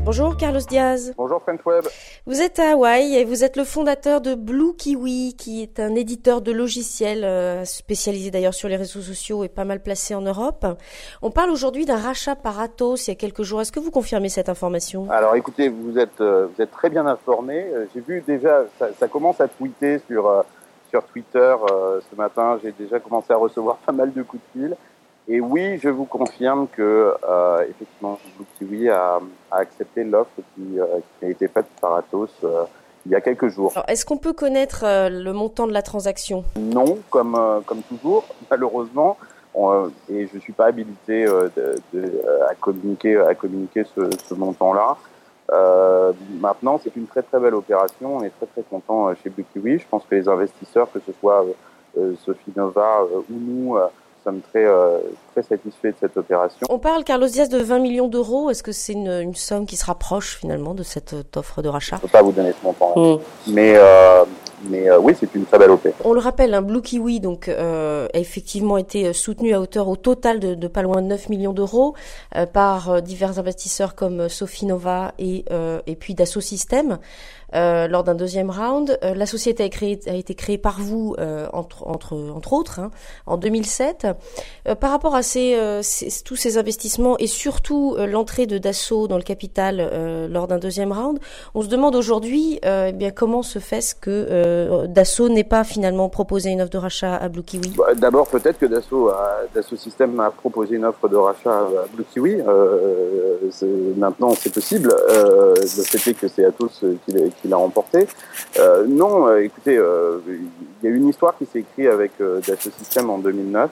Bonjour Carlos Diaz. Bonjour French Web. Vous êtes à Hawaï et vous êtes le fondateur de Blue Kiwi, qui est un éditeur de logiciels spécialisé d'ailleurs sur les réseaux sociaux et pas mal placé en Europe. On parle aujourd'hui d'un rachat par Atos il y a quelques jours. Est-ce que vous confirmez cette information ? Alors écoutez, vous êtes très bien informé. J'ai vu déjà, ça commence à tweeter sur Twitter ce matin. J'ai déjà commencé à recevoir pas mal de coups de fil. Et oui, je vous confirme que effectivement, Blue Kiwi a accepté l'offre qui a été faite par Atos il y a quelques jours. Alors, est-ce qu'on peut connaître le montant de la transaction ? Non, comme toujours, malheureusement. Et je suis pas habilité à communiquer ce montant-là. Maintenant, c'est une très très belle opération. On est très très content chez Blue Kiwi. Je pense que les investisseurs, que ce soit Sophie Nova ou nous, sommes très satisfaits de cette opération. On parle, Carlos Diaz, de 20 millions d'euros. Est-ce que c'est une somme qui se rapproche finalement de cette offre de rachat ? Je ne peux pas vous donner ce montant. Mais oui, c'est une très belle opé. On le rappelle, Blue Kiwi donc, a effectivement été soutenu à hauteur au total de pas loin de 9 millions d'euros par divers investisseurs comme Sophie Nova et puis Dassault Systèmes. Lors d'un deuxième round, la société a été créée par vous, entre autres, en 2007. Par rapport à tous ces investissements et surtout l'entrée de Dassault dans le capital lors d'un deuxième round, on se demande aujourd'hui comment se fait-ce que Dassault n'ait pas finalement proposé une offre de rachat à Blue Kiwi. D'abord, peut-être que Dassault Systèmes a proposé une offre de rachat à Blue Kiwi. Maintenant, c'est possible. Le fait est que c'est Atos qui l'a remporté. Non, écoutez, il y a une histoire qui s'est écrite avec Dassault Systèmes en 2009.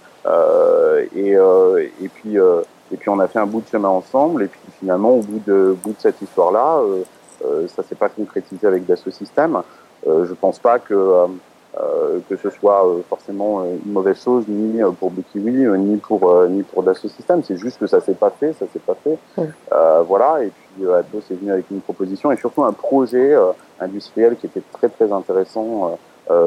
Et puis on a fait un bout de chemin ensemble. Et puis finalement, au bout de cette histoire-là, ça s'est pas concrétisé avec Dassault Systèmes. Je pense pas que ce soit forcément une mauvaise chose ni pour Blue Kiwi ni pour Dassault Systèmes. C'est juste que ça s'est pas fait. Voilà. Et puis Atos est venu avec une proposition et surtout un projet industriel qui était très très intéressant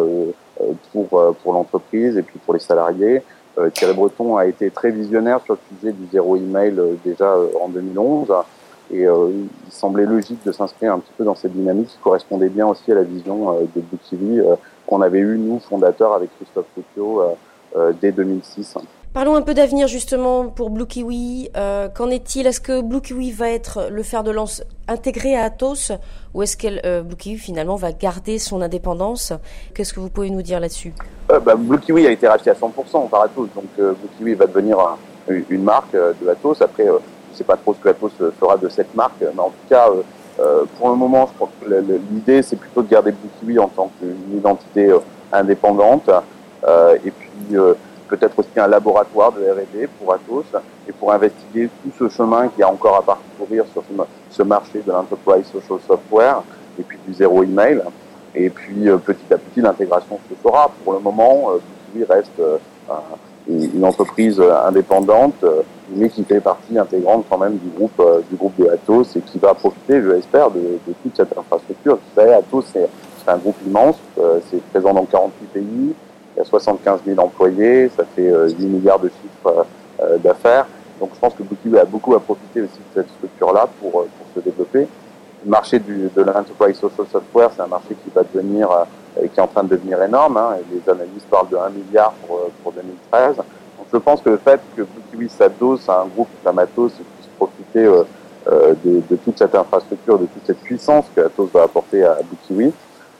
pour l'entreprise et puis pour les salariés. Thierry Breton a été très visionnaire sur le sujet du zéro email déjà en 2011. Et il semblait logique de s'inscrire un petit peu dans cette dynamique qui correspondait bien aussi à la vision de Blue Kiwi qu'on avait eu, nous, fondateurs, avec Christophe Couthiot, dès 2006. Parlons un peu d'avenir justement pour Blue Kiwi. Qu'en est-il ? Est-ce que Blue Kiwi va être le fer de lance intégré à Atos ou est-ce que Blue Kiwi finalement va garder son indépendance ? Qu'est-ce que vous pouvez nous dire là-dessus ? Blue Kiwi a été racheté à 100% par Atos, donc Blue Kiwi va devenir une marque de Atos. Après, je ne sais pas trop ce que Atos fera de cette marque, mais en tout cas, pour le moment, je crois que l'idée c'est plutôt de garder Blue Kiwi en tant qu'une identité indépendante et puis peut-être aussi un laboratoire de R&D pour Atos et pour investiguer tout ce chemin qu'il y a encore à parcourir sur ce marché de l'enterprise social software et puis du zéro email. Et puis petit à petit l'intégration se fera. Pour le moment, Blue Kiwi reste une entreprise indépendante, mais qui fait partie intégrante quand même du groupe de Atos et qui va profiter, je l'espère, de toute cette infrastructure. Vous savez, Atos c'est un groupe immense, c'est présent dans 48 pays. Il y a 75 000 employés, ça fait 10 milliards de chiffres d'affaires. Donc je pense que Blue Kiwi a beaucoup à profiter aussi de cette structure-là pour se développer. Le marché de l'enterprise social software, c'est un marché qui va devenir, qui est en train de devenir énorme. Et les analystes parlent de 1 milliard pour 2013. Donc je pense que le fait que Blue Kiwi s'adosse à un groupe comme Atos et puisse profiter de toute cette infrastructure, de toute cette puissance que Atos va apporter à Blue Kiwi,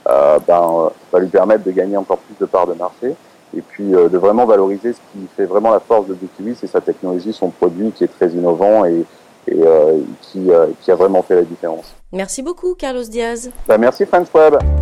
va lui permettre de gagner encore plus de parts de marché et puis de vraiment valoriser ce qui fait vraiment la force de Blue Kiwi, c'est sa technologie, son produit qui est très innovant et qui a vraiment fait la différence. Merci beaucoup, Carlos Diaz. Merci, French Web.